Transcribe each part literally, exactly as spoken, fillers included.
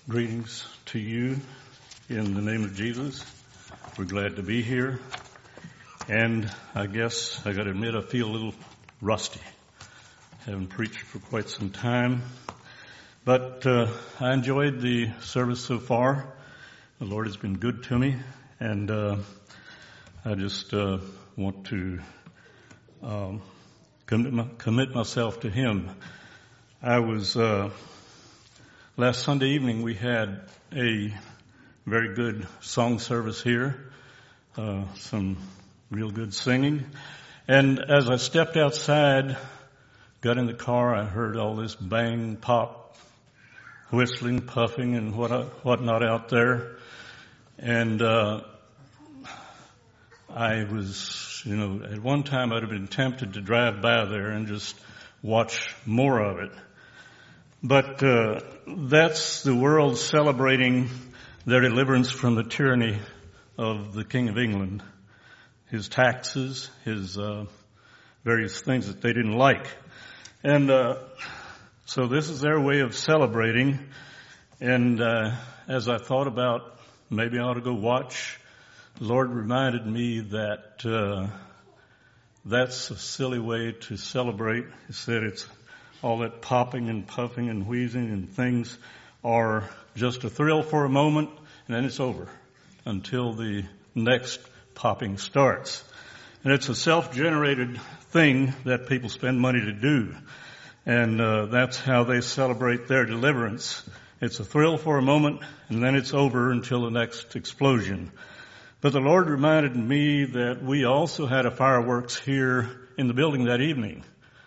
Greetings to you in the name of Jesus. We're glad to be here. And I guess I got to admit I feel a little rusty. Haven't preached for quite some time. But uh, I enjoyed the service so far. The Lord has been good to me. And uh, I just uh, want to um, commit, my, commit myself to Him. I was... Uh, Last Sunday evening we had a very good song service here, uh, some real good singing. And as I stepped outside, got in the car, I heard all this bang, pop, whistling, puffing, and what whatnot out there. And uh, I was, you know, at one time I'd have been tempted to drive by there and just watch more of it. But uh, that's the world celebrating their deliverance from the tyranny of the King of England, his taxes, his uh, various things that they didn't like. And uh, so this is their way of celebrating. And uh, as I thought about maybe I ought to go watch, the Lord reminded me that uh, that's a silly way to celebrate. He said it's all that popping and puffing and wheezing and things are just a thrill for a moment, and then it's over until the next popping starts. And it's a self-generated thing that people spend money to do. And uh, that's how they celebrate their deliverance. It's a thrill for a moment, and then it's over until the next explosion. But the Lord reminded me that we also had a fireworks here in the building that evening.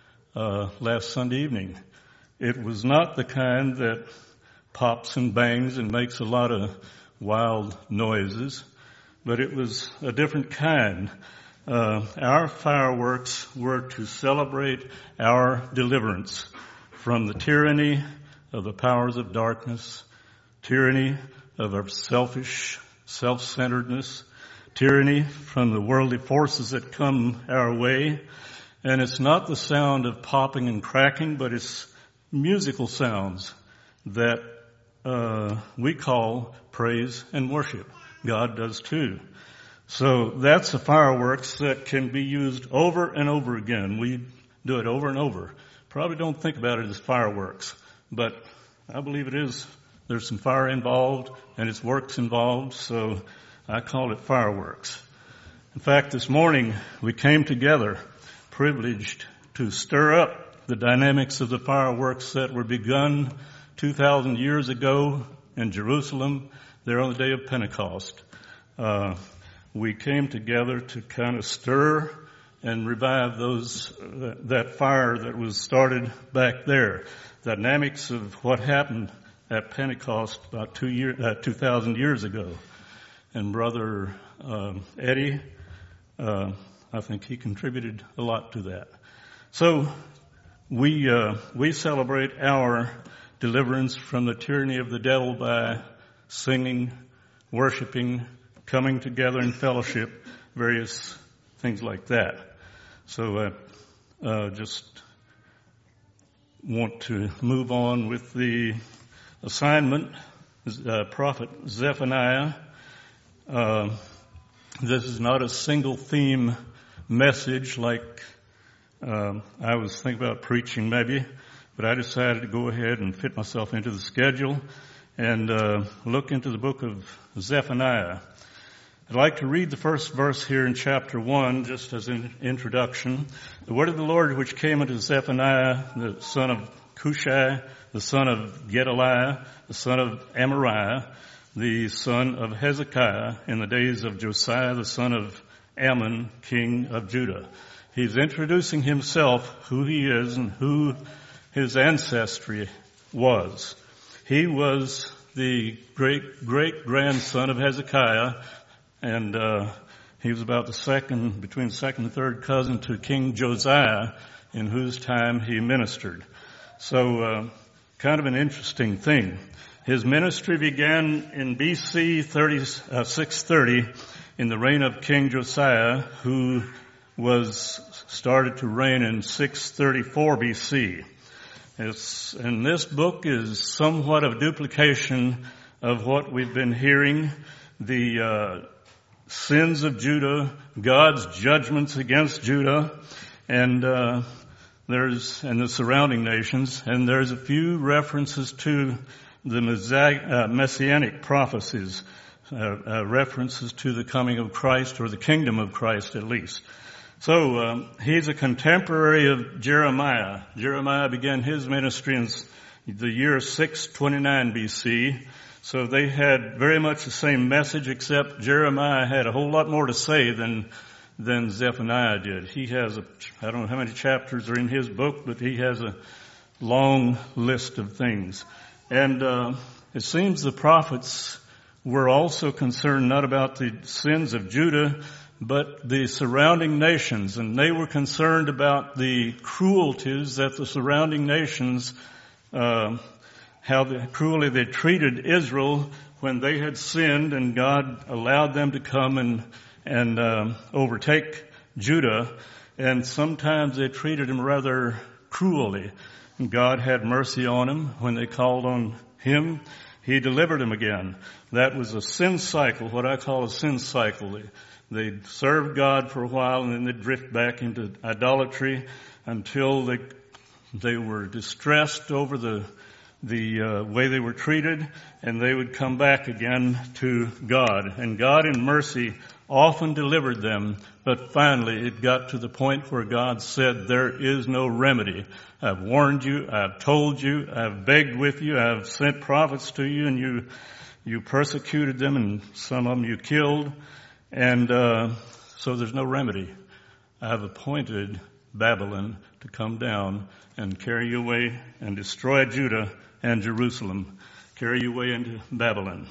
Uh, last Sunday evening. It was not the kind that pops and bangs and makes a lot of wild noises, but it was a different kind. Uh, our fireworks were to celebrate our deliverance from the tyranny of the powers of darkness, tyranny of our selfish self-centeredness, tyranny from the worldly forces that come our way. And it's not the sound of popping and cracking, but it's musical sounds that uh, we call praise and worship. God does too. So that's the fireworks that can be used over and over again. We do it over and over. Probably don't think about it as fireworks, but I believe it is. There's some fire involved and it's works involved, so I call it fireworks. In fact, this morning we came together privileged to stir up the dynamics of the fireworks that were begun two thousand years ago in Jerusalem, there on the day of Pentecost. Uh, we came together to kind of stir and revive those, uh, that fire that was started back there. The dynamics of what happened at Pentecost about two year, uh, two thousand years ago. And Brother um, Eddie, uh, I think he contributed a lot to that. So we uh, we celebrate our deliverance from the tyranny of the devil by singing, worshiping, coming together in fellowship, various things like that. So I uh, uh, just want to move on with the assignment. Uh, Prophet Zephaniah. Uh, this is not a single theme message like um, I was thinking about preaching maybe, but I decided to go ahead and fit myself into the schedule and uh, look into the book of Zephaniah. I'd like to read the first verse here in chapter one just as an introduction. The word of the Lord which came unto Zephaniah, the son of Cushai, the son of Gedaliah, the son of Amariah, the son of Hezekiah, in the days of Josiah, the son of Ammon, king of Judah. He's introducing himself, who he is and who his ancestry was. He was the great, great grandson of Hezekiah, and uh, he was about the second, between the second and third cousin to King Josiah, in whose time he ministered. So, uh, kind of an interesting thing. His ministry began in B C six thirty in the reign of King Josiah, who was started to reign in six thirty-four B C. It's, and this book is somewhat of duplication of what we've been hearing, the uh, sins of Judah, God's judgments against Judah, and uh, there's and the surrounding nations, and there's a few references to the messianic, uh, messianic prophecies, uh, uh, references to the coming of Christ, or the kingdom of Christ at least. So um, he's a contemporary of Jeremiah. Jeremiah began his ministry in the year six twenty-nine B C. So they had very much the same message, except Jeremiah had a whole lot more to say than than Zephaniah did. He has a, I don't know how many chapters are in his book, but he has a long list of things. And uh, it seems the prophets were also concerned not about the sins of Judah, but the surrounding nations. And they were concerned about the cruelties that the surrounding nations, uh, how the, cruelly they treated Israel when they had sinned, and God allowed them to come and and um, overtake Judah. And sometimes they treated him rather cruelly. And God had mercy on them. When they called on him, he delivered them again. That was a sin cycle, what I call a sin cycle. They, they'd serve God for a while, and then they'd drift back into idolatry until they they were distressed over the the uh, way they were treated, and they would come back again to God. And God in mercy often delivered them, but finally it got to the point where God said, there is no remedy. I've warned you, I've told you, I've begged with you, I've sent prophets to you, and you you persecuted them, and some of them you killed, and uh, so there's no remedy. I've appointed Babylon to come down and carry you away and destroy Judah and Jerusalem, carry you away into Babylon.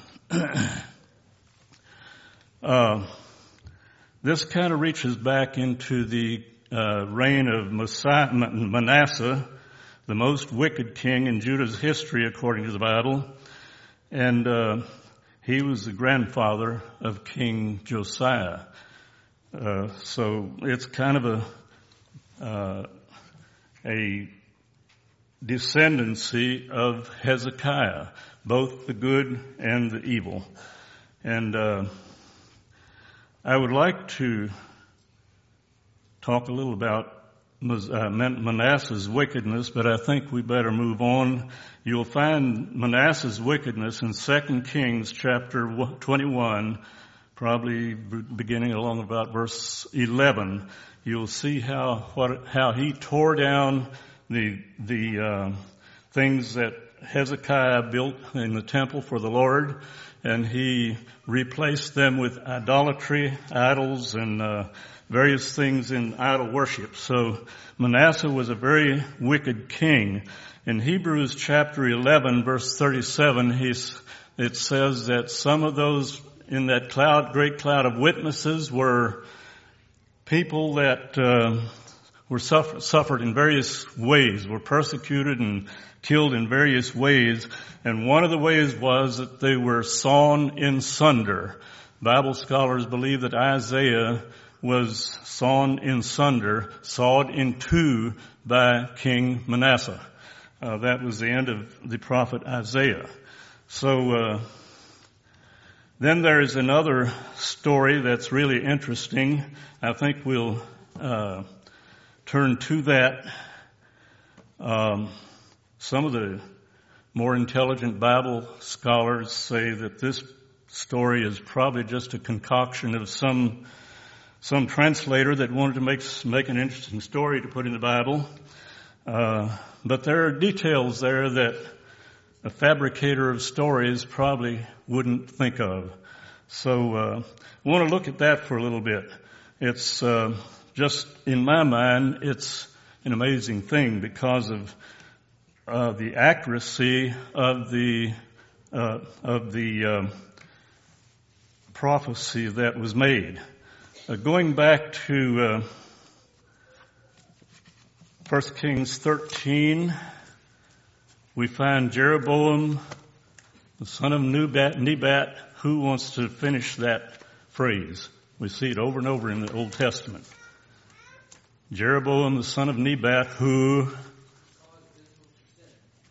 uh, this kind of reaches back into the uh, reign of Manasseh, the most wicked king in Judah's history, according to the Bible. And uh, he was the grandfather of King Josiah. Uh, so it's kind of a uh, a descendancy of Hezekiah, both the good and the evil. And uh, I would like to talk a little about Manasseh's wickedness, but I think we better move on. You'll find Manasseh's wickedness in Second Kings chapter twenty-one, probably beginning along about verse eleven. You'll see how what how he tore down the the uh, things that Hezekiah built in the temple for the Lord, and he replaced them with idolatry, idols, and uh, various things in idol worship. So Manasseh was a very wicked king. In Hebrews chapter eleven, verse thirty-seven, he's, it says that some of those in that cloud, great cloud of witnesses were people that uh, were suffer, suffered in various ways, were persecuted and killed in various ways. And one of the ways was that they were sawn in sunder. Bible scholars believe that Isaiah was sawn in sunder, sawed in two by King Manasseh. Uh, that was the end of the prophet Isaiah. So uh, then there is another story that's really interesting. I think we'll uh, turn to that. Um, some of the more intelligent Bible scholars say that this story is probably just a concoction of some some translator that wanted to make make an interesting story to put in the Bible. Uh, but there are details there that a fabricator of stories probably wouldn't think of. So uh, I want to look at that for a little bit. It's uh, just, in my mind, it's an amazing thing because of uh, the accuracy of the uh, of the uh, prophecy that was made. Uh, going back to uh, First Kings thirteen, we find Jeroboam, the son of Nebat. Nebat, who wants to finish that phrase? We see it over and over in the Old Testament. Jeroboam, the son of Nebat, who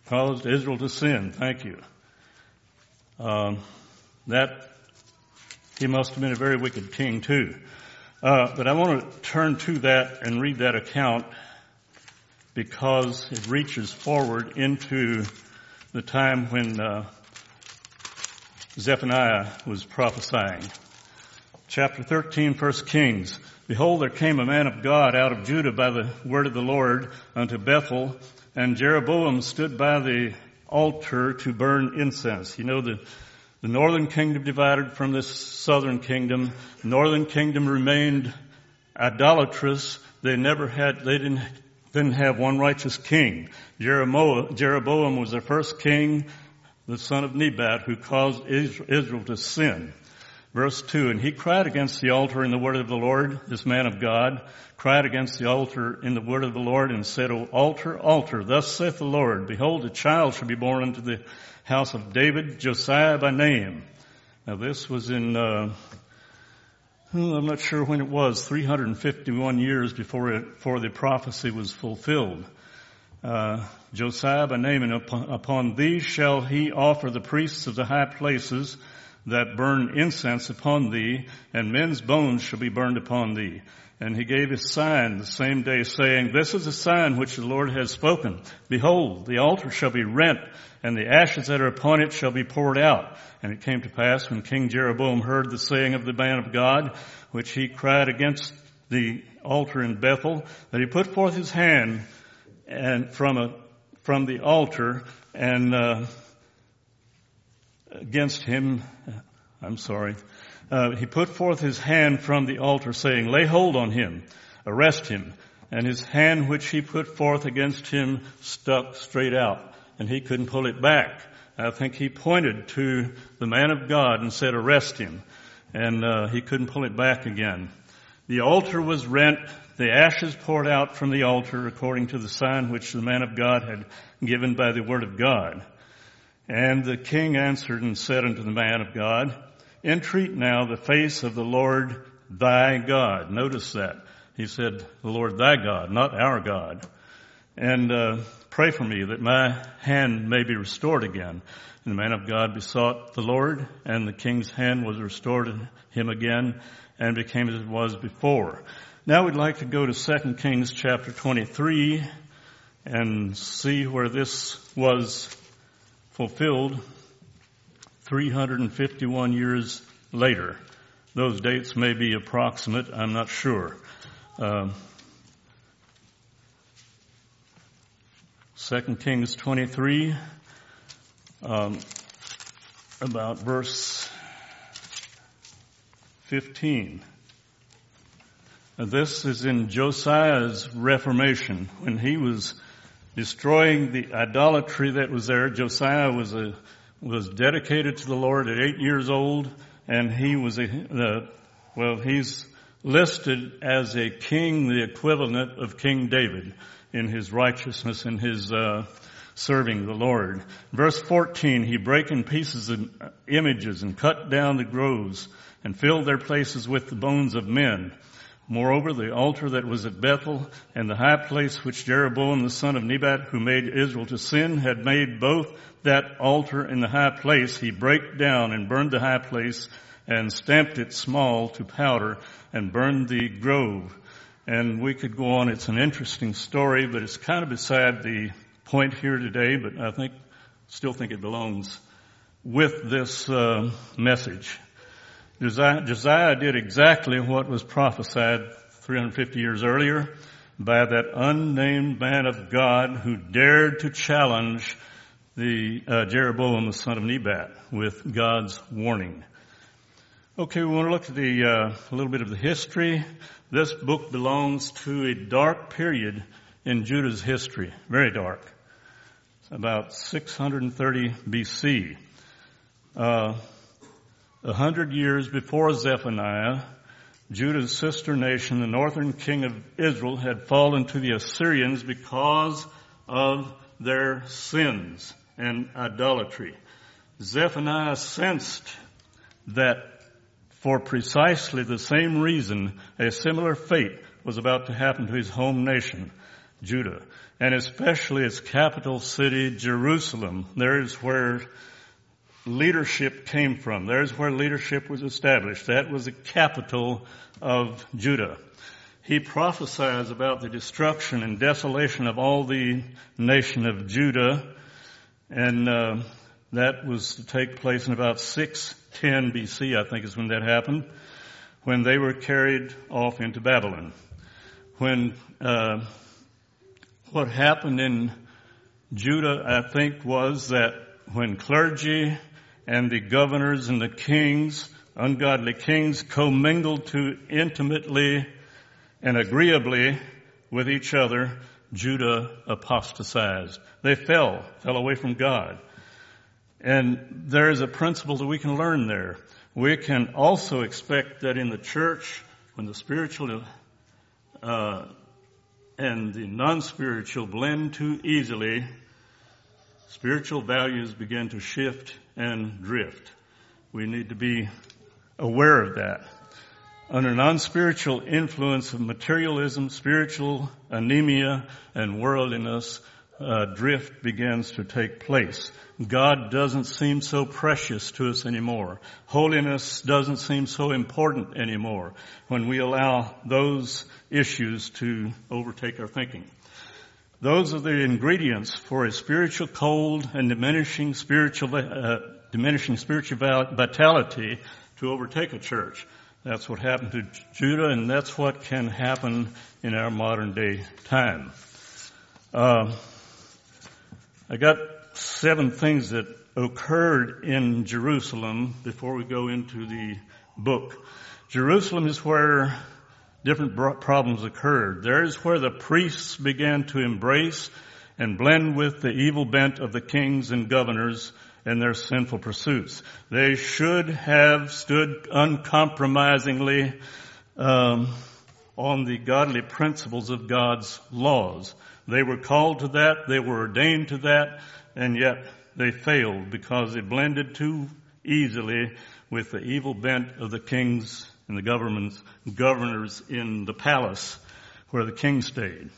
caused Israel to sin. Thank you. Um, that, he must have been a very wicked king too. Uh, but I want to turn to that and read that account because it reaches forward into the time when uh, Zephaniah was prophesying. Chapter thirteen, First Kings. Behold, there came a man of God out of Judah by the word of the Lord unto Bethel, and Jeroboam stood by the altar to burn incense. You know, the, the northern kingdom divided from this southern kingdom. The northern kingdom remained idolatrous. They never had, they didn't, didn't have one righteous king. Jeroboam, Jeroboam was their first king, the son of Nebat, who caused Israel to sin. Verse two, and he cried against the altar in the word of the Lord, this man of God, cried against the altar in the word of the Lord and said, O altar, altar, thus saith the Lord, behold, a child shall be born unto the house of David, Josiah by name. Now this was in, uh, I'm not sure when it was, three hundred fifty-one years before it, before the prophecy was fulfilled. Uh, Josiah by name, and upon, upon thee shall he offer the priests of the high places that burn incense upon thee, and men's bones shall be burned upon thee. And he gave his sign the same day, saying, This is a sign which the Lord has spoken. Behold, the altar shall be rent, and the ashes that are upon it shall be poured out. And it came to pass, when King Jeroboam heard the saying of the man of God, which he cried against the altar in Bethel, that he put forth his hand and from a from the altar and uh, against him, I'm sorry, uh, he put forth his hand from the altar, saying, Lay hold on him, arrest him. And his hand which he put forth against him stuck straight out, and he couldn't pull it back. I think he pointed to the man of God and said, Arrest him. And uh, he couldn't pull it back again. The altar was rent, the ashes poured out from the altar according to the sign which the man of God had given by the word of God. And the king answered and said unto the man of God, Entreat now the face of the Lord thy God. Notice that. He said, the Lord thy God, not our God. And uh, pray for me that my hand may be restored again. And the man of God besought the Lord, and the king's hand was restored to him again, and became as it was before. Now we'd like to go to Second Kings chapter twenty-three and see where this was fulfilled three hundred fifty-one years later. Those dates may be approximate, I'm not sure. Um, Second Kings twenty-three, um, about verse fifteen. Now this is in Josiah's Reformation, when he was destroying the idolatry that was there. Josiah was a was dedicated to the Lord at eight years old, and he was a uh, well, he's listed as a king, the equivalent of King David in his righteousness and his uh, serving the Lord. Verse fourteen, he brake in pieces the images and cut down the groves and filled their places with the bones of men. Moreover, the altar that was at Bethel and the high place which Jeroboam the son of Nebat, who made Israel to sin, had made both that altar and the high place. He brake down and burned the high place and stamped it small to powder and burned the grove. And we could go on. It's an interesting story, but it's kind of beside the point here today, but I think, still think it belongs with this uh, message. Josiah, Josiah did exactly what was prophesied three hundred fifty years earlier by that unnamed man of God who dared to challenge the uh, Jeroboam, the son of Nebat, with God's warning. Okay, we want to look at the uh, a little bit of the history. This book belongs to a dark period in Judah's history, very dark. It's about six hundred thirty B C. Uh, A hundred years before Zephaniah, Judah's sister nation, the northern king of Israel, had fallen to the Assyrians because of their sins and idolatry. Zephaniah sensed that for precisely the same reason, a similar fate was about to happen to his home nation. Judah, and especially its capital city, Jerusalem. There is where leadership came from. There's where leadership was established. That was the capital of Judah. He prophesies about the destruction and desolation of all the nation of Judah, and uh, that was to take place in about six ten B C, I think is when that happened, when they were carried off into Babylon. When uh, what happened in Judah, I think, was that when clergy and the governors and the kings, ungodly kings, commingled too intimately and agreeably with each other, Judah apostatized. They fell, fell away from God. And there is a principle that we can learn there. We can also expect that in the church, when the spiritual uh, and the non-spiritual blend too easily, spiritual values begin to shift and drift. We need to be aware of that. Under non-spiritual influence of materialism, spiritual anemia, and worldliness, uh, drift begins to take place. God doesn't seem so precious to us anymore. Holiness doesn't seem so important anymore when we allow those issues to overtake our thinking. Those are the ingredients for a spiritual cold and diminishing spiritual, uh, diminishing spiritual vitality to overtake a church. That's what happened to Judah, and that's what can happen in our modern day time. Uh, I got seven things that occurred in Jerusalem before we go into the book. Jerusalem is where different problems occurred. There is where the priests began to embrace and blend with the evil bent of the kings and governors and their sinful pursuits. They should have stood uncompromisingly um, on the godly principles of God's laws. They were called to that, they were ordained to that, and yet they failed because they blended too easily with the evil bent of the kings and the governments, governors in the palace where the king stayed.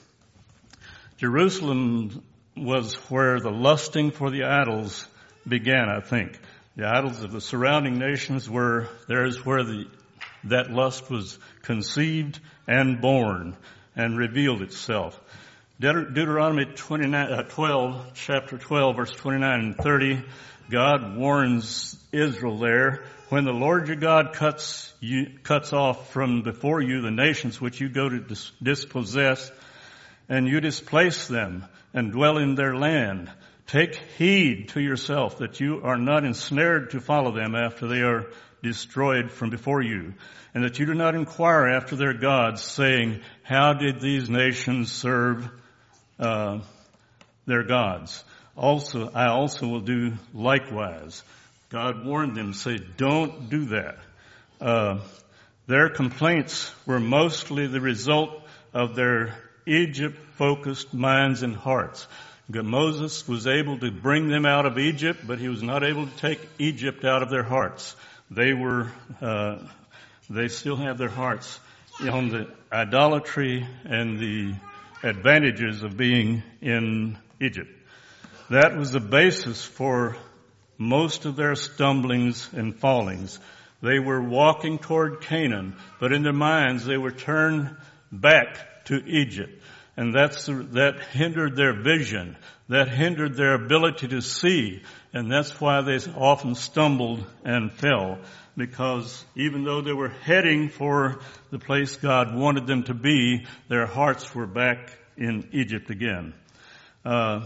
Jerusalem was where the lusting for the idols began, I think. The idols of the surrounding nations were, there's where the, that lust was conceived and born and revealed itself. Deut- Deuteronomy twenty-nine, uh, twelve, chapter twelve, verse twenty-nine and thirty, God warns Israel there, when the Lord your God cuts you, cuts off from before you the nations which you go to dis- dispossess, and you displace them and dwell in their land, take heed to yourself that you are not ensnared to follow them after they are destroyed from before you, and that you do not inquire after their gods, saying, how did these nations serve uh, their gods? Also, I also will do likewise. God warned them, say, don't do that. Uh, their complaints were mostly the result of their Egypt-focused minds and hearts. Moses was able to bring them out of Egypt, but he was not able to take Egypt out of their hearts. They were, uh, they still have their hearts on the idolatry and the advantages of being in Egypt. That was the basis for most of their stumblings and fallings. They were walking toward Canaan, but in their minds they were turned back to Egypt. And that's, that hindered their vision. That hindered their ability to see. And that's why they often stumbled and fell. Because even though they were heading for the place God wanted them to be, their hearts were back in Egypt again. Uh,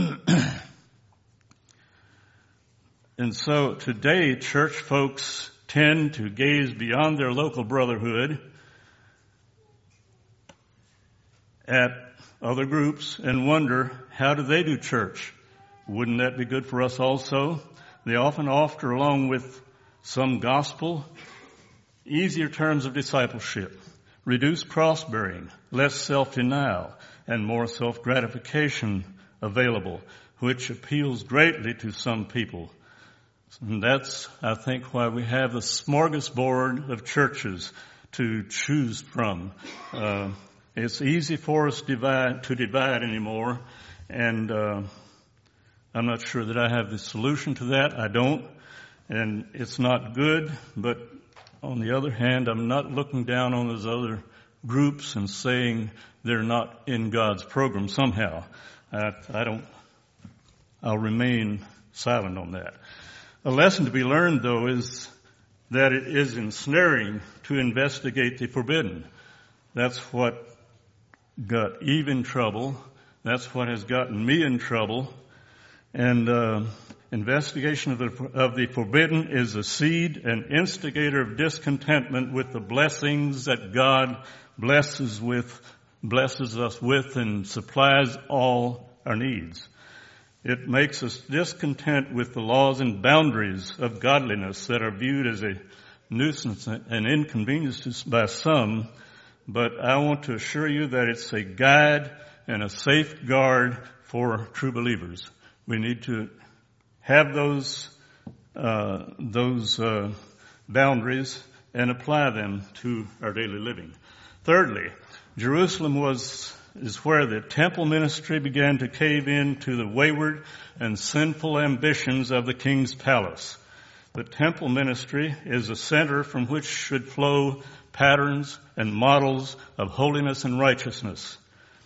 and so today, church folks tend to gaze beyond their local brotherhood at other groups and wonder, how do they do church? Wouldn't that be good for us also? They often offer, along with some gospel, easier terms of discipleship, reduced cross-bearing, less self-denial, and more self-gratification available, which appeals greatly to some people. And that's, I think, why we have a smorgasbord of churches to choose from. Uh, It's easy for us divide, to divide anymore, and uh, I'm not sure that I have the solution to that. I don't, and it's not good, but on the other hand, I'm not looking down on those other groups and saying they're not in God's program somehow. I, I don't, I'll remain silent on that. A lesson to be learned, though, is that it is ensnaring to investigate the forbidden. That's what got Eve in trouble. That's what has gotten me in trouble. And uh, investigation of the, of the forbidden is a seed and instigator of discontentment with the blessings that God blesses with, blesses us with, and supplies all our needs. It makes us discontent with the laws and boundaries of godliness that are viewed as a nuisance and inconvenience by some, but I want to assure you that it's a guide and a safeguard for true believers. We need to have those uh, those uh, boundaries and apply them to our daily living. Thirdly, Jerusalem was is where the temple ministry began to cave in to the wayward and sinful ambitions of the king's palace. The temple ministry is a center from which should flow patterns and models of holiness and righteousness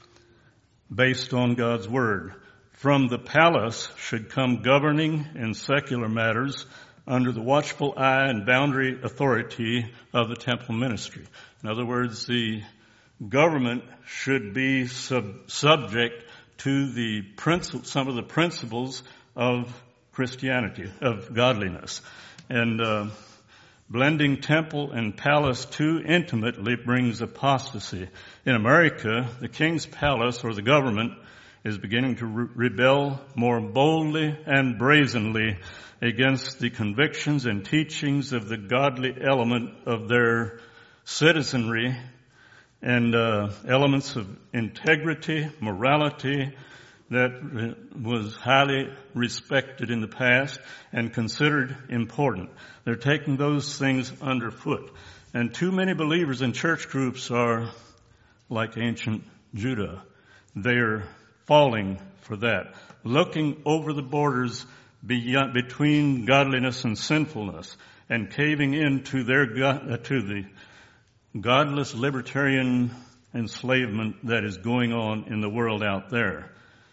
based on God's word. From the palace should come governing in secular matters under the watchful eye and boundary authority of the temple ministry. In other words, the government should be sub- subject to the princi- some of the principles of Christianity, of godliness. And uh, blending temple and palace too intimately brings apostasy. In America, the king's palace, or the government, is beginning to re- rebel more boldly and brazenly against the convictions and teachings of the godly element of their citizenry and uh, elements of integrity, morality that was highly respected in the past and considered important. They're taking those things underfoot. And too many believers in church groups are like ancient Judah. They're falling for that, looking over the borders beyond, between godliness and sinfulness, and caving into their uh, to the godless libertarian enslavement that is going on in the world out there.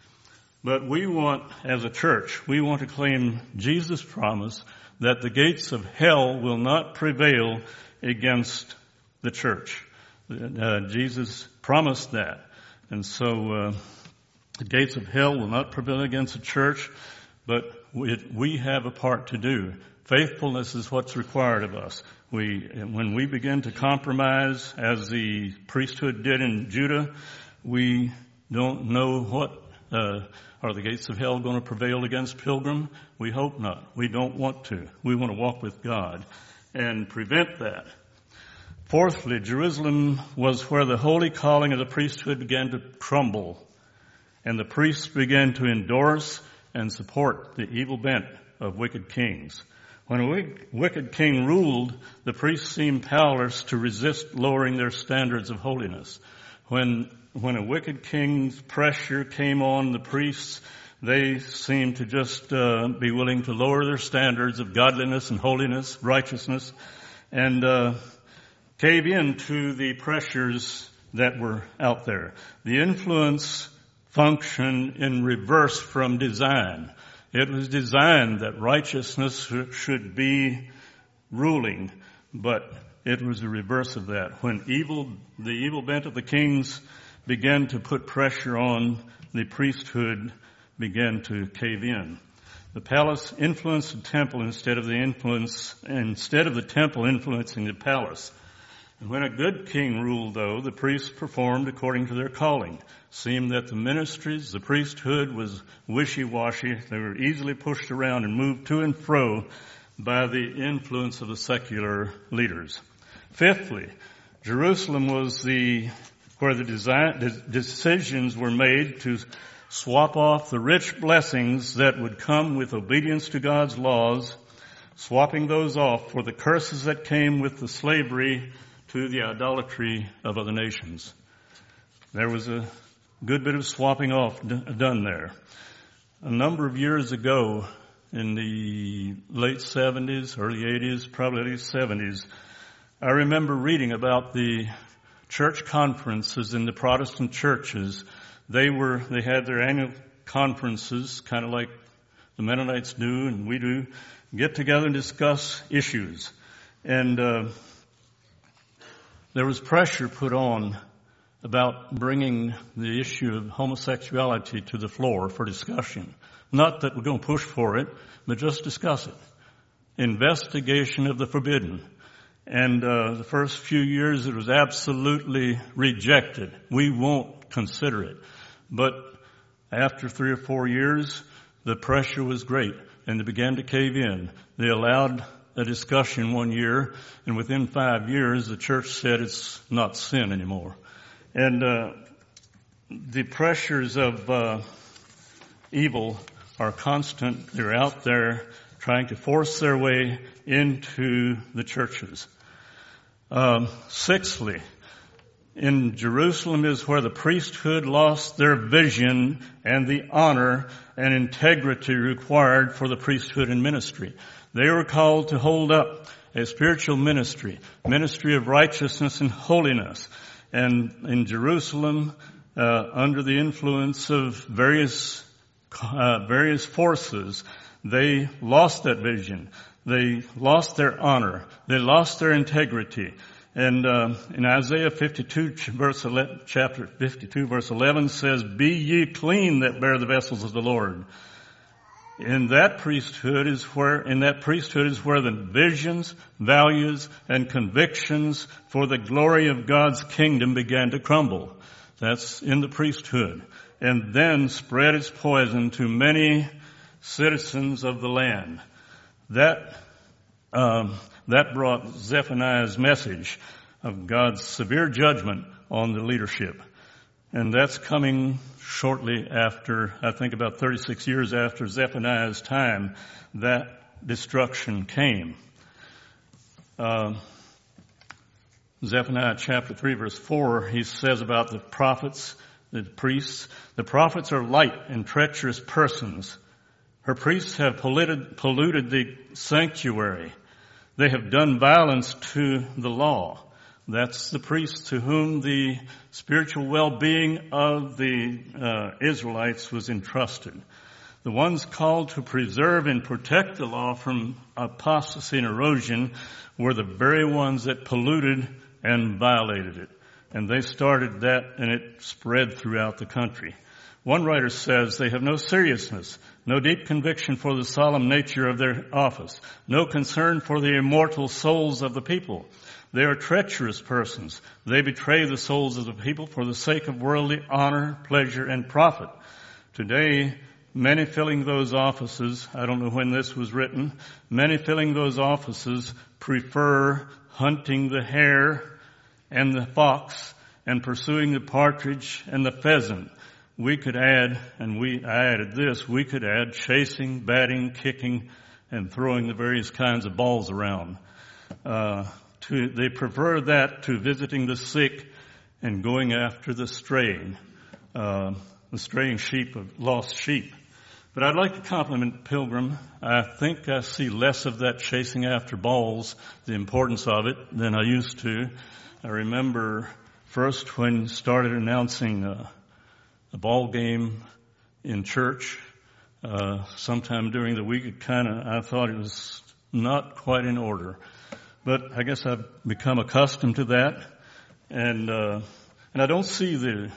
But we want, as a church, we want to claim Jesus' promise that the gates of hell will not prevail against the church. Uh, Jesus promised that. And so uh, the gates of hell will not prevail against the church, but we, we have a part to do. Faithfulness is what's required of us. We, when we begin to compromise, as the priesthood did in Judah, we don't know what, uh, are the gates of hell going to prevail against Pilgrim? We hope not. We don't want to. We want to walk with God and prevent that. Fourthly, Jerusalem was where the holy calling of the priesthood began to crumble, and the priests began to endorse and support the evil bent of wicked kings. When a wicked king ruled, the priests seemed powerless to resist lowering their standards of holiness. When when a wicked king's pressure came on the priests, they seemed to just uh, be willing to lower their standards of godliness and holiness, righteousness, and uh, cave in to the pressures that were out there. The influence functioned in reverse from design. It was designed that righteousness should be ruling, but it was the reverse of that. When evil, the evil bent of the kings began to put pressure on, the priesthood began to cave in. The palace influenced the temple instead of the influence, instead of the temple influencing the palace. And when a good king ruled, though, the priests performed according to their calling. It seemed that the ministries, the priesthood was wishy-washy. They were easily pushed around and moved to and fro by the influence of the secular leaders. Fifthly, Jerusalem was the where the design, decisions were made to swap off the rich blessings that would come with obedience to God's laws, swapping those off for the curses that came with the slavery to the idolatry of other nations. There was a good bit of swapping off d- done there. A number of years ago, in the late seventies, early eighties, probably late seventies, I remember reading about the church conferences in the Protestant churches. They were, they had their annual conferences, kind of like the Mennonites do and we do, get together and discuss issues. And uh, there was pressure put on about bringing the issue of homosexuality to the floor for discussion. Not that we're going to push for it, but just discuss it. Investigation of the forbidden. And uh, the first few years it was absolutely rejected. We won't consider it. But after three or four years, the pressure was great, and they began to cave in. They allowed a discussion one year, and within five years, the church said it's not sin anymore. And uh, the pressures of uh, evil are constant. They're out there trying to force their way into the churches. Um, sixthly, in Jerusalem is where the priesthood lost their vision and the honor and integrity required for the priesthood and ministry. They were called to hold up a spiritual ministry, ministry of righteousness and holiness. And in Jerusalem, uh, under the influence of various uh, various forces, they lost that vision. They lost their honor. They lost their integrity. And uh, in Isaiah fifty-two, verse eleven, chapter fifty-two, verse eleven says, "Be ye clean that bear the vessels of the Lord." In that priesthood is where, in that priesthood is where the visions, values, and convictions for the glory of God's kingdom began to crumble. That's in the priesthood. And then spread its poison to many citizens of the land. That, um, that brought Zephaniah's message of God's severe judgment on the leadership. And that's coming shortly after, I think about thirty-six years after Zephaniah's time, that destruction came. Uh, Zephaniah chapter three verse four, he says about the prophets, the priests, "The prophets are light and treacherous persons. Her priests have polluted, polluted the sanctuary. They have done violence to the law." That's the priests to whom the spiritual well-being of the uh, Israelites was entrusted. The ones called to preserve and protect the law from apostasy and erosion were the very ones that polluted and violated it. And they started that, and it spread throughout the country. One writer says they have no seriousness, no deep conviction for the solemn nature of their office, no concern for the immortal souls of the people. They are treacherous persons. They betray the souls of the people for the sake of worldly honor, pleasure, and profit. Today, many filling those offices, I don't know when this was written, many filling those offices prefer hunting the hare and the fox and pursuing the partridge and the pheasant. We could add, and we I added this, we could add chasing, batting, kicking, and throwing the various kinds of balls around. Uh, to, they prefer that to visiting the sick and going after the straying, uh, the straying sheep of lost sheep. But I'd like to compliment Pilgrim. I think I see less of that chasing after balls, the importance of it, than I used to. I remember first when he started announcing uh, a ball game in church, uh, sometime during the week, it kind of, I thought it was not quite in order. But I guess I've become accustomed to that. And, uh, and I don't see the,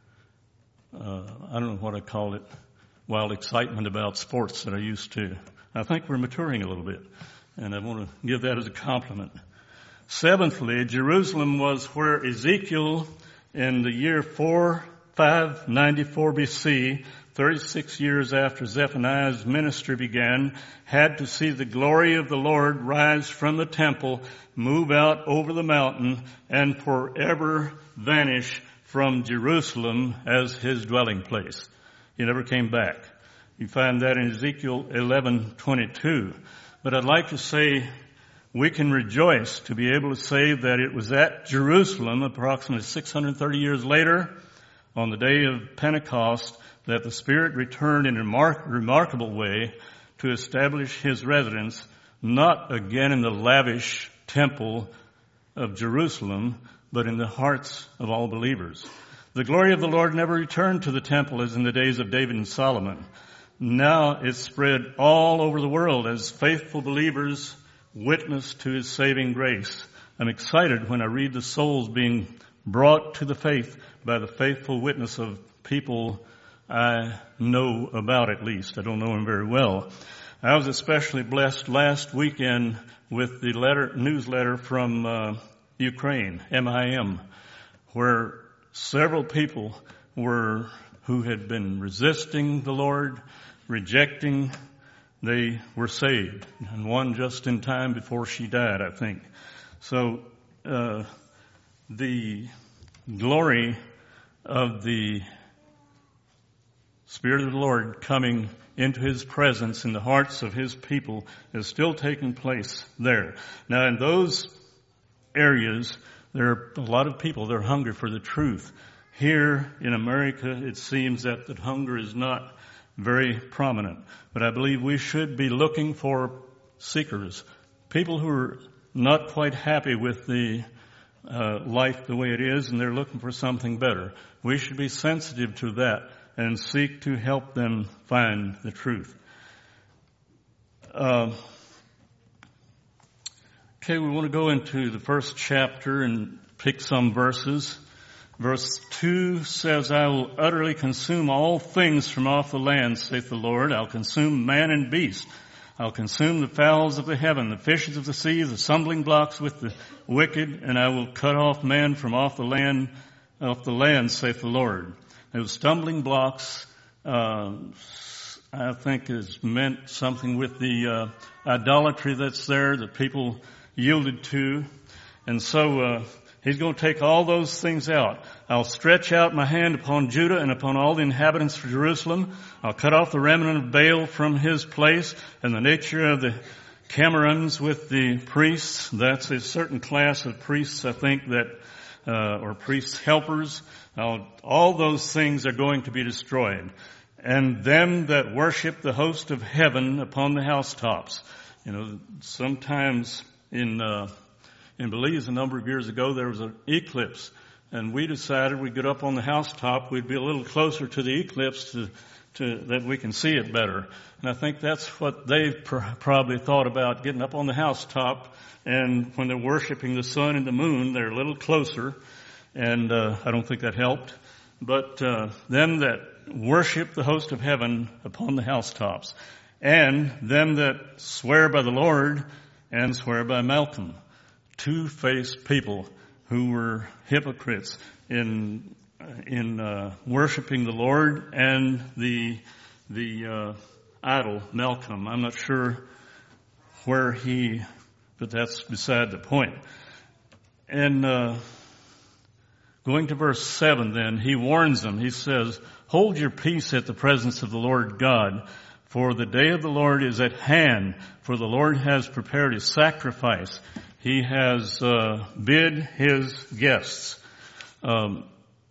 uh, I don't know what I call it, wild excitement about sports that I used to. I think we're maturing a little bit. And I want to give that as a compliment. Seventhly, Jerusalem was where Ezekiel in the year four, five ninety-four B C, thirty-six years after Zephaniah's ministry began, had to see the glory of the Lord rise from the temple, move out over the mountain, and forever vanish from Jerusalem as his dwelling place. He never came back. You find that in Ezekiel eleven twenty-two. But I'd like to say we can rejoice to be able to say that it was at Jerusalem, approximately six hundred thirty years later, on the day of Pentecost that the Spirit returned in a remark- remarkable way to establish his residence, not again in the lavish temple of Jerusalem, but in the hearts of all believers. The glory of the Lord never returned to the temple as in the days of David and Solomon. Now it's spread all over the world as faithful believers witness to his saving grace. I'm excited when I read the souls being brought to the faith by the faithful witness of people I know about, at least. I don't know them very well. I was especially blessed last weekend with the letter, newsletter from uh, Ukraine, M I M, where several people were who had been resisting the Lord, rejecting, they were saved. And one just in time before she died, I think. So uh, the glory of the Spirit of the Lord coming into his presence in the hearts of his people is still taking place there. Now in those areas, there are a lot of people that are hungry for the truth. Here in America, it seems that the hunger is not very prominent. But I believe we should be looking for seekers, people who are not quite happy with the uh, life the way it is, and they're looking for something better. We should be sensitive to that and seek to help them find the truth. Uh, okay, we want to go into the first chapter and pick some verses. Verse two says, I will utterly consume all things from off the land, saith the Lord. I'll consume man and beast. I'll consume the fowls of the heaven, the fishes of the sea, the stumbling blocks with the wicked, and I will cut off man from off the land, off the land, saith the Lord. Those stumbling blocks, uh, I think is meant something with the uh, idolatry that's there that people yielded to. And so uh, he's going to take all those things out. I'll stretch out my hand upon Judah and upon all the inhabitants of Jerusalem. I'll cut off the remnant of Baal from his place, and the nature of the Camerons with the priests. That's a certain class of priests, I think, that uh, or priests helpers. Now, all those things are going to be destroyed. And them that worship the host of heaven upon the housetops. You know, sometimes in, uh, in Belize a number of years ago, there was an eclipse. And we decided we'd get up on the housetop, we'd be a little closer to the eclipse to, to, that we can see it better. And I think that's what they've pr- probably thought about, getting up on the housetop. And when they're worshiping the sun and the moon, they're a little closer. And uh, I don't think that helped. But uh, them that worship the host of heaven upon the housetops, and them that swear by the Lord and swear by Malcolm, two-faced people who were hypocrites in in uh, worshiping the Lord and the the uh, idol Malcolm. I'm not sure where he, but that's beside the point. And uh, Going to verse seven then, he warns them. He says, hold your peace at the presence of the Lord God, for the day of the Lord is at hand, for the Lord has prepared his sacrifice. He has uh, bid his guests. Um,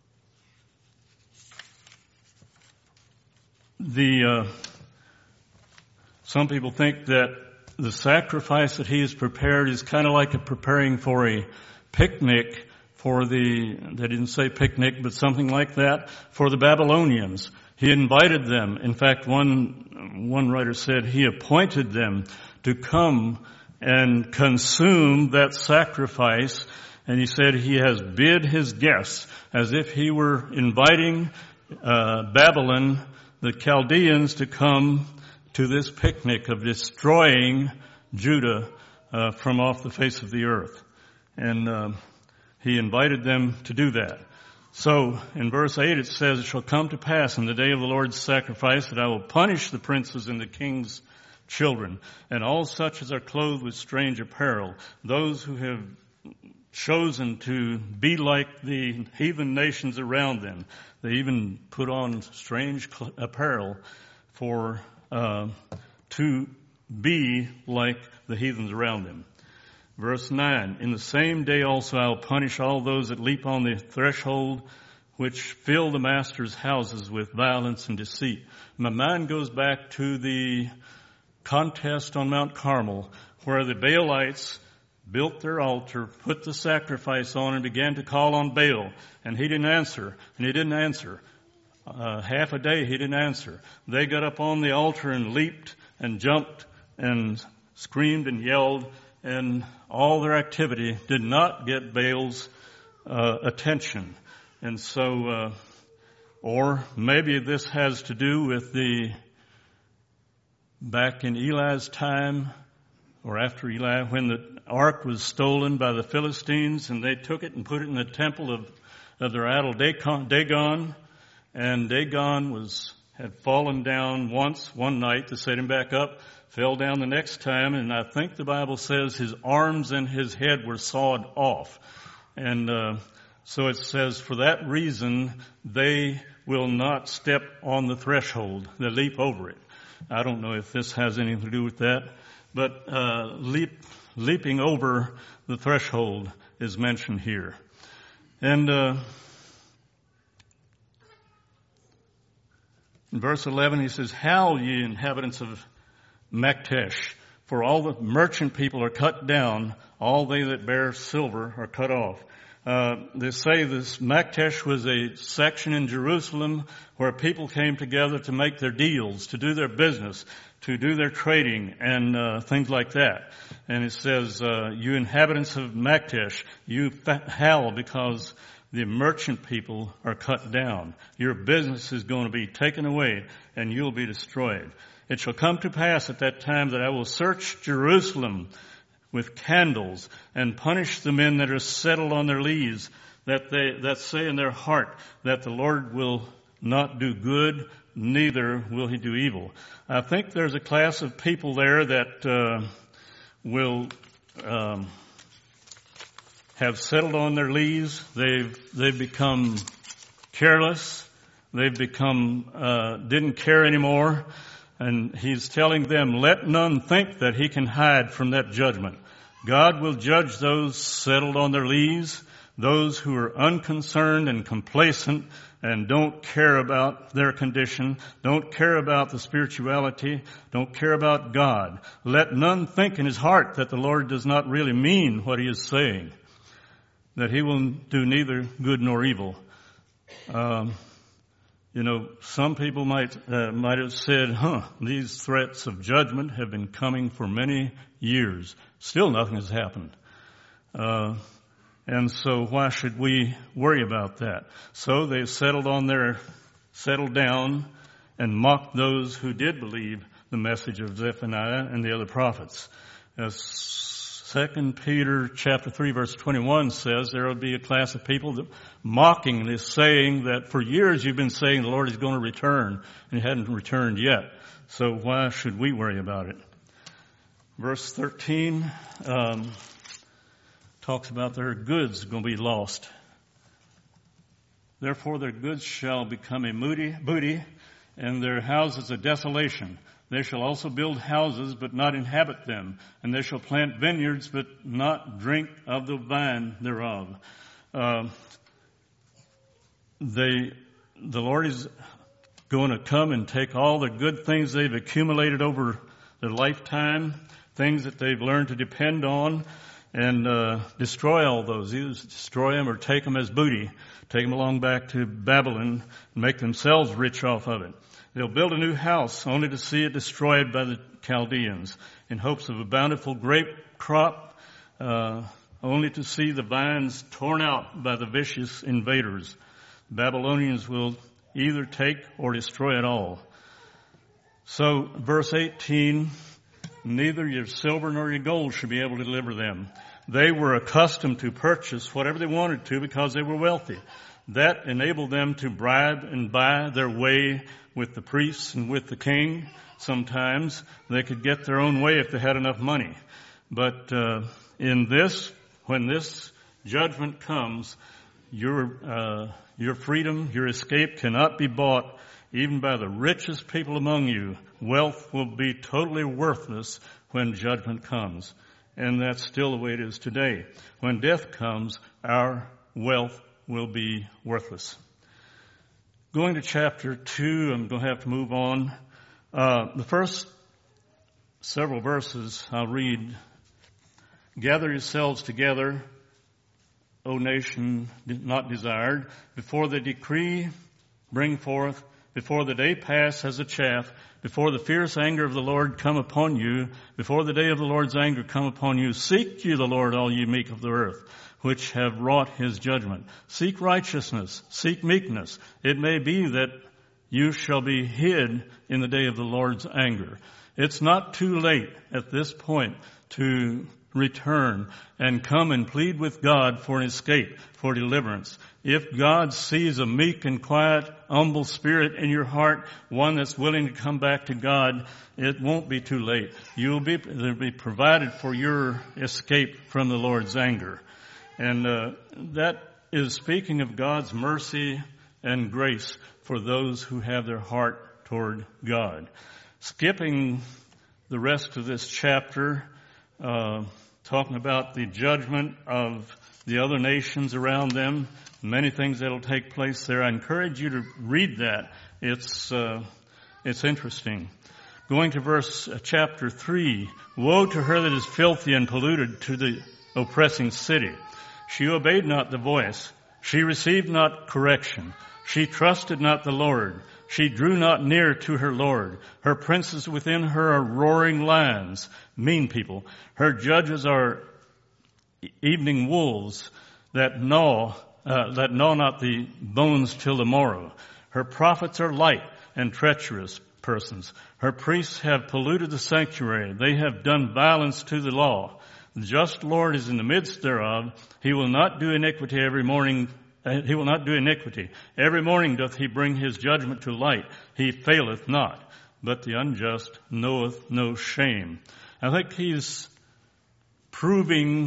the uh, some people think that the sacrifice that he has prepared is kind of like a preparing for a picnic for the, they didn't say picnic, but something like that, for the Babylonians. He invited them. In fact, one, one writer said he appointed them to come and consume that sacrifice. And he said he has bid his guests as if he were inviting uh, Babylon, the Chaldeans, to come to this picnic of destroying Judah uh, from off the face of the earth. And uh, he invited them to do that. So in verse eight it says, it shall come to pass in the day of the Lord's sacrifice that I will punish the princes and the king's children, and all such as are clothed with strange apparel, those who have chosen to be like the heathen nations around them. They even put on strange apparel for uh, to be like the heathens around them. Verse nine, in the same day also I will punish all those that leap on the threshold which fill the master's houses with violence and deceit. My mind goes back to the contest on Mount Carmel, where the Baalites built their altar, put the sacrifice on, and began to call on Baal. And he didn't answer, and he didn't answer. Uh, half a day he didn't answer. They got up on the altar and leaped and jumped and screamed and yelled, and all their activity did not get Baal's uh, attention. And so, uh, or maybe this has to do with the, back in Eli's time, or after Eli, when the ark was stolen by the Philistines, and they took it and put it in the temple of, of their idol Dagon, and Dagon was, had fallen down once, one night, to set him back up, fell down the next time, and I think the Bible says his arms and his head were sawed off. And, uh, so it says, for that reason, they will not step on the threshold. They leap over it. I don't know if this has anything to do with that, but uh, leap, leaping over the threshold is mentioned here. And uh, in verse eleven, he says, "Howl, ye inhabitants of Maktesh, for all the merchant people are cut down, all they that bear silver are cut off." Uh, they say this Maktesh was a section in Jerusalem where people came together to make their deals, to do their business, to do their trading, and uh, things like that. And it says, uh, you inhabitants of Maktesh, you howl because the merchant people are cut down. Your business is going to be taken away, and you'll be destroyed. It shall come to pass at that time that I will search Jerusalem with candles, and punish the men that are settled on their lees, that they that say in their heart that the Lord will not do good, neither will he do evil. I think there's a class of people there that uh, will um, have settled on their lees. They've they've become careless. They've become uh, didn't care anymore. And he's telling them, let none think that he can hide from that judgment. God will judge those settled on their lees, those who are unconcerned and complacent and don't care about their condition, don't care about the spirituality, don't care about God. Let none think in his heart that the Lord does not really mean what he is saying, that he will do neither good nor evil. Um, You know, some people might uh, might have said, huh, these threats of judgment have been coming for many years. Still nothing has happened. Uh, and so why should we worry about that? So they settled on their, settled down and mocked those who did believe the message of Zephaniah and the other prophets. As Second Peter chapter three verse twenty-one says, there will be a class of people that mocking this saying that for years you've been saying the Lord is going to return, and he hadn't returned yet. So why should we worry about it? Verse thirteen um, talks about their goods going to be lost. Therefore their goods shall become a moody, booty, and their houses a desolation. They shall also build houses, but not inhabit them. And they shall plant vineyards, but not drink of the vine thereof. Uh, they, the Lord is going to come and take all the good things they've accumulated over their lifetime, things that they've learned to depend on, and uh, destroy all those. Either destroy them or take them as booty, take them along back to Babylon, and make themselves rich off of it. They'll build a new house only to see it destroyed by the Chaldeans in hopes of a bountiful grape crop, uh, only to see the vines torn out by the vicious invaders. The Babylonians will either take or destroy it all. So, verse eighteen, neither your silver nor your gold should be able to deliver them. They were accustomed to purchase whatever they wanted to because they were wealthy. That enabled them to bribe and buy their way with the priests and with the king. Sometimes they could get their own way if they had enough money. But uh, in this, when this judgment comes, your uh, your freedom, your escape cannot be bought even by the richest people among you. Wealth will be totally worthless when judgment comes. And that's still the way it is today. When death comes, our wealth will be worthless. Going to chapter two, I'm going to have to move on. Uh, the first several verses I'll read. Gather yourselves together, O nation not desired, before the decree bring forth, before the day pass as a chaff, before the fierce anger of the Lord come upon you, before the day of the Lord's anger come upon you. Seek ye the Lord, all ye meek of the earth, which have wrought his judgment. Seek righteousness, seek meekness. It may be that you shall be hid in the day of the Lord's anger. It's not too late at this point to return and come and plead with God for an escape, for deliverance. If God sees a meek and quiet, humble spirit in your heart, one that's willing to come back to God, it won't be too late. You'll be, there'll be provided for your escape from the Lord's anger. And uh, that is speaking of God's mercy and grace for those who have their heart toward God. Skipping the rest of this chapter, uh, talking about the judgment of the other nations around them, many things that will take place there. I encourage you to read that. It's uh, it's interesting. Going to verse uh, chapter three. Woe to her that is filthy and polluted, to the oppressing city. She obeyed not the voice. She received not correction. She trusted not the Lord. She drew not near to her Lord. Her princes within her are roaring lions, mean people. Her judges are evening wolves that gnaw, uh, that gnaw not the bones till the morrow. Her prophets are light and treacherous persons. Her priests have polluted the sanctuary. They have done violence to the law. The just Lord is in the midst thereof. He will not do iniquity every morning. He will not do iniquity. Every morning doth he bring his judgment to light. He faileth not, but the unjust knoweth no shame. I think he's proving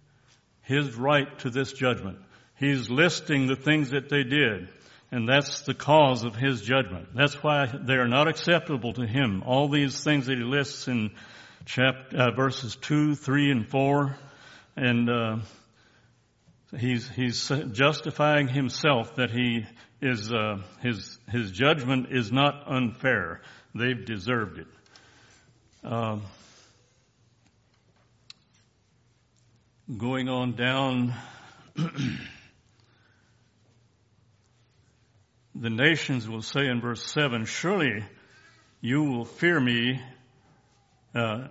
his right to this judgment. He's listing the things that they did, and that's the cause of his judgment. That's why they are not acceptable to him. All these things that he lists in chapter, uh, verses two, three, and four, and uh, He's, he's justifying himself that he is, uh, his, his judgment is not unfair. They've deserved it. Um, going on down, the nations will say in verse seven, surely you will fear me, uh,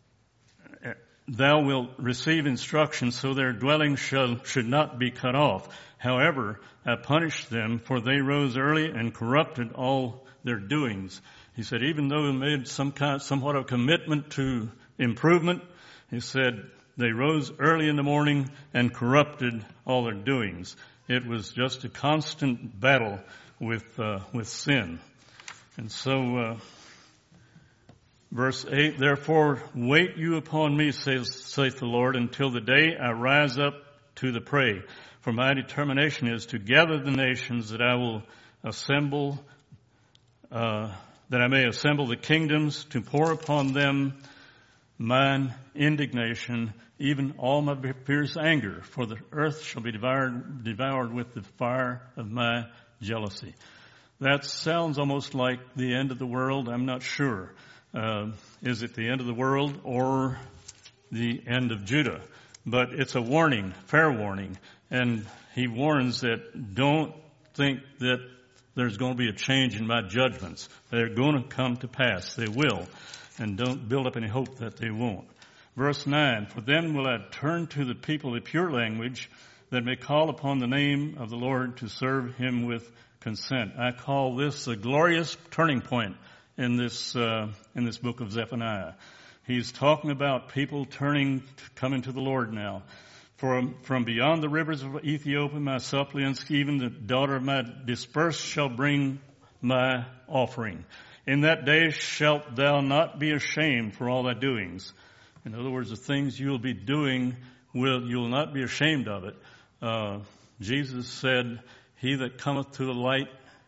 thou wilt receive instruction, so their dwelling shall, should not be cut off. However, I punished them, for they rose early and corrupted all their doings. He said, even though they made some kind, somewhat of commitment to improvement, he said, they rose early in the morning and corrupted all their doings. It was just a constant battle with, uh, with sin. And so, uh, Verse eight, therefore wait you upon me, says, saith the Lord, until the day I rise up to the prey. For my determination is to gather the nations, that I will assemble, uh, that I may assemble the kingdoms, to pour upon them mine indignation, even all my fierce anger. For the earth shall be devoured, devoured with the fire of my jealousy. That sounds almost like the end of the world. I'm not sure. Uh, is it the end of the world or the end of Judah? But it's a warning, fair warning. And he warns that don't think that there's going to be a change in my judgments. They're going to come to pass. They will. And don't build up any hope that they won't. Verse nine, for then will I turn to the people a pure language, that may call upon the name of the Lord to serve him with consent. I call this a glorious turning point in this uh, in this book of Zephaniah. He's talking about people turning, coming to the Lord now. From, from beyond the rivers of Ethiopia, my suppliants, even the daughter of my dispersed, shall bring my offering. In that day shalt thou not be ashamed for all thy doings. In other words, the things you'll be doing, will you'll not be ashamed of it. Uh, Jesus said, he that cometh to the light,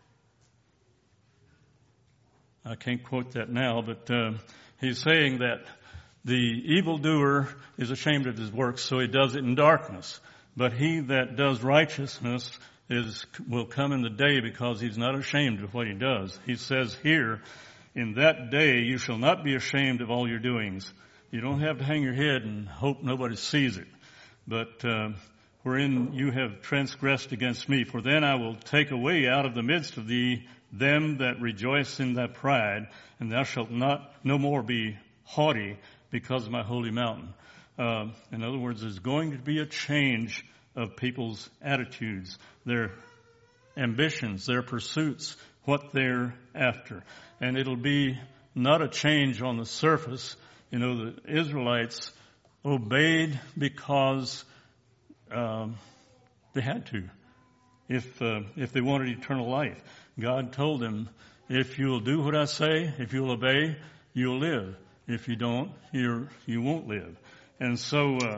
I can't quote that now, but uh, he's saying that the evildoer is ashamed of his works, so he does it in darkness. But he that does righteousness is will come in the day, because he's not ashamed of what he does. He says here, in that day you shall not be ashamed of all your doings. You don't have to hang your head and hope nobody sees it. But uh, wherein you have transgressed against me, for then I will take away out of the midst of thee them that rejoice in thy pride, and thou shalt not no more be haughty because of my holy mountain. Uh, in other words, there's going to be a change of people's attitudes, their ambitions, their pursuits, what they're after. And it'll be not a change on the surface. You know, the Israelites obeyed because um, they had to. If uh, if they wanted eternal life, God told them, if you'll do what I say, if you'll obey, you'll live. If you don't, you're, you won't live. And so uh,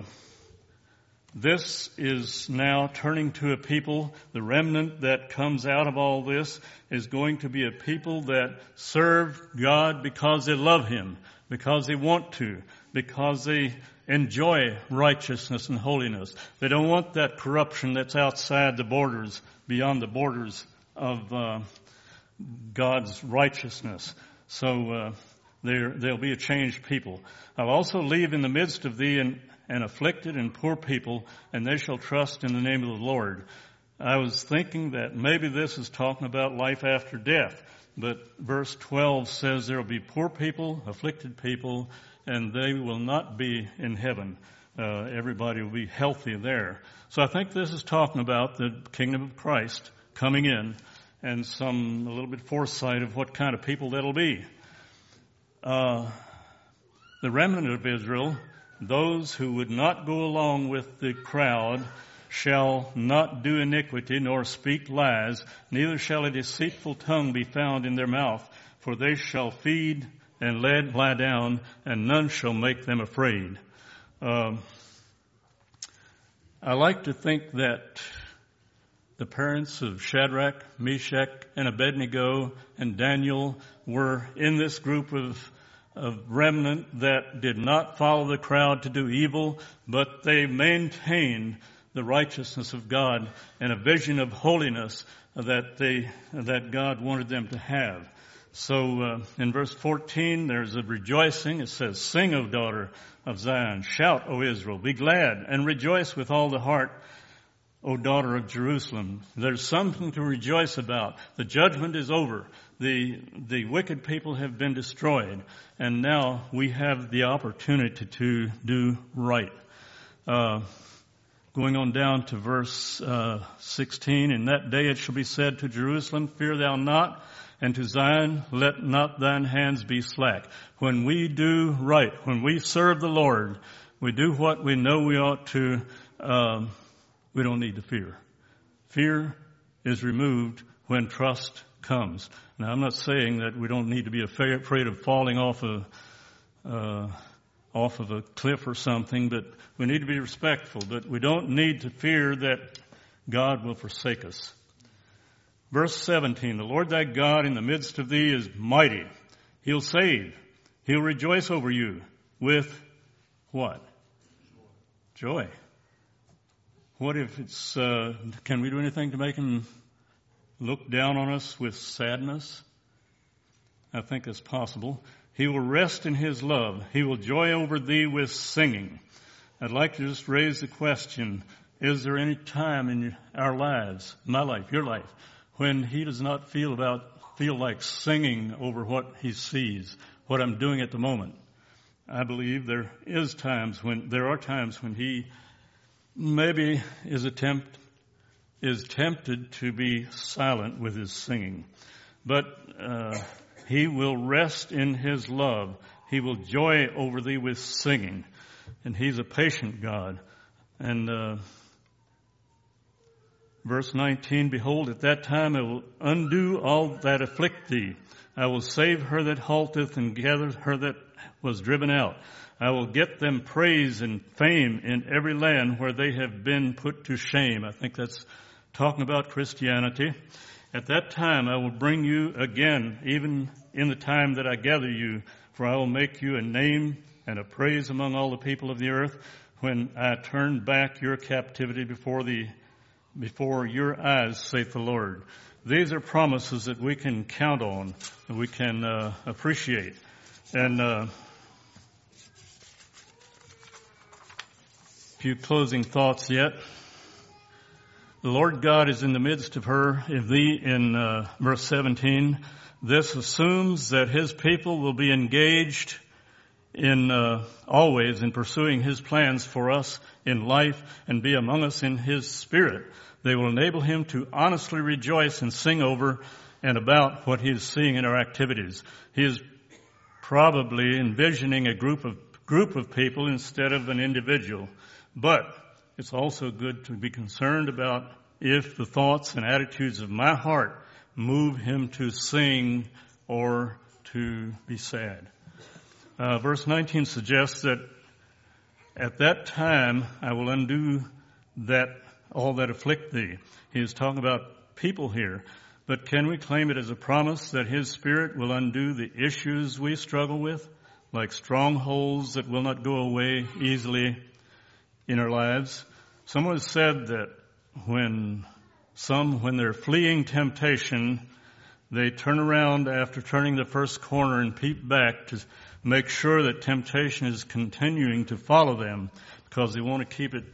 this is now turning to a people, the remnant that comes out of all this is going to be a people that serve God because they love Him, because they want to, because they enjoy righteousness and holiness. They don't want that corruption that's outside the borders, beyond the borders of uh, God's righteousness. So uh, there, there'll be a changed people. I'll also leave in the midst of thee an, an afflicted and poor people, and they shall trust in the name of the Lord. I was thinking that maybe this is talking about life after death, but verse twelve says there will be poor people, afflicted people, and they will not be in heaven. Uh, everybody will be healthy there. So I think this is talking about the kingdom of Christ coming in, and some a little bit foresight of what kind of people that'll be. Uh, the remnant of Israel, those who would not go along with the crowd, shall not do iniquity nor speak lies, neither shall a deceitful tongue be found in their mouth, for they shall feed and let lie down, and none shall make them afraid. Um, I like to think that the parents of Shadrach, Meshach, and Abednego and Daniel were in this group of, of remnant that did not follow the crowd to do evil, but they maintained the righteousness of God and a vision of holiness that they that God wanted them to have. So uh, in verse fourteen, there's a rejoicing. It says, "Sing, O daughter of Zion. Shout, O Israel. Be glad and rejoice with all the heart, O daughter of Jerusalem." There's something to rejoice about. The judgment is over. The the wicked people have been destroyed. And now we have the opportunity to do right. Uh, going on down to verse uh, sixteen, "In that day it shall be said to Jerusalem, Fear thou not, and to Zion, let not thine hands be slack." When we do right, when we serve the Lord, we do what we know we ought to, um, we don't need to fear. Fear is removed when trust comes. Now, I'm not saying that we don't need to be afraid of falling off a, uh, off of a cliff or something, but we need to be respectful. But we don't need to fear that God will forsake us. Verse seventeen, "The Lord thy God in the midst of thee is mighty. He'll save. He'll rejoice over you with" what? Joy. What if it's, uh, can we do anything to make him look down on us with sadness? I think it's possible. "He will rest in his love. He will joy over thee with singing." I'd like to just raise the question, is there any time in our lives, my life, your life, when he does not feel about, feel like singing over what he sees, what I'm doing at the moment? I believe there is times when, there are times when he maybe is attempt, is tempted to be silent with his singing. But, uh, he will rest in his love. He will joy over thee with singing. And he's a patient God. And, uh, verse nineteen, "Behold, at that time I will undo all that afflict thee. I will save her that halteth and gather her that was driven out. I will get them praise and fame in every land where they have been put to shame." I think that's talking about Christianity. "At that time I will bring you again, even in the time that I gather you, for I will make you a name and a praise among all the people of the earth, when I turn back your captivity before the before your eyes, saith the Lord. These are promises that we can count on, that we can uh, appreciate. And uh, a few closing thoughts yet. The Lord God is in the midst of her, of thee, in uh, verse seventeen. This assumes that his people will be engaged in uh, always in pursuing his plans for us in life and be among us in his spirit. They will enable him to honestly rejoice and sing over and about what he is seeing in our activities. He is probably envisioning a group of group of people instead of an individual. But it's also good to be concerned about if the thoughts and attitudes of my heart move him to sing or to be sad. Uh, verse nineteen suggests that at that time I will undo that all that afflict thee. He is talking about people here. But can we claim it as a promise that his Spirit will undo the issues we struggle with, like strongholds that will not go away easily in our lives? Someone said that when some, when they're fleeing temptation, they turn around after turning the first corner and peep back to make sure that temptation is continuing to follow them because they want to keep it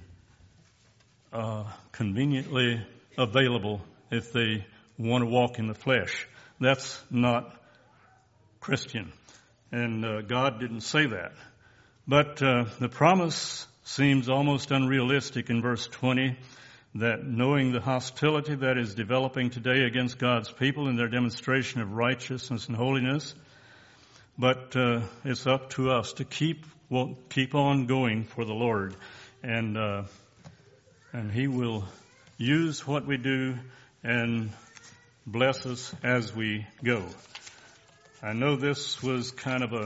uh, conveniently available if they want to walk in the flesh. That's not Christian. And uh, God didn't say that. But uh, the promise seems almost unrealistic in verse twenty, that knowing the hostility that is developing today against God's people in their demonstration of righteousness and holiness, but uh, it's up to us to keep well, keep on going for the Lord, and uh, and He will use what we do and bless us as we go. I know this was kind of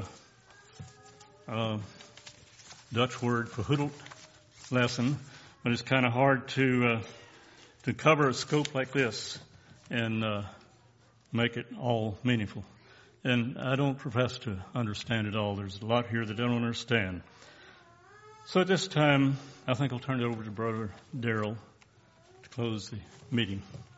a uh, Dutch word for hoodled lesson, but it's kind of hard to uh, to cover a scope like this and uh, make it all meaningful. And I don't profess to understand it all. There's a lot here that I don't understand. So at this time, I think I'll turn it over to Brother Darrell to close the meeting.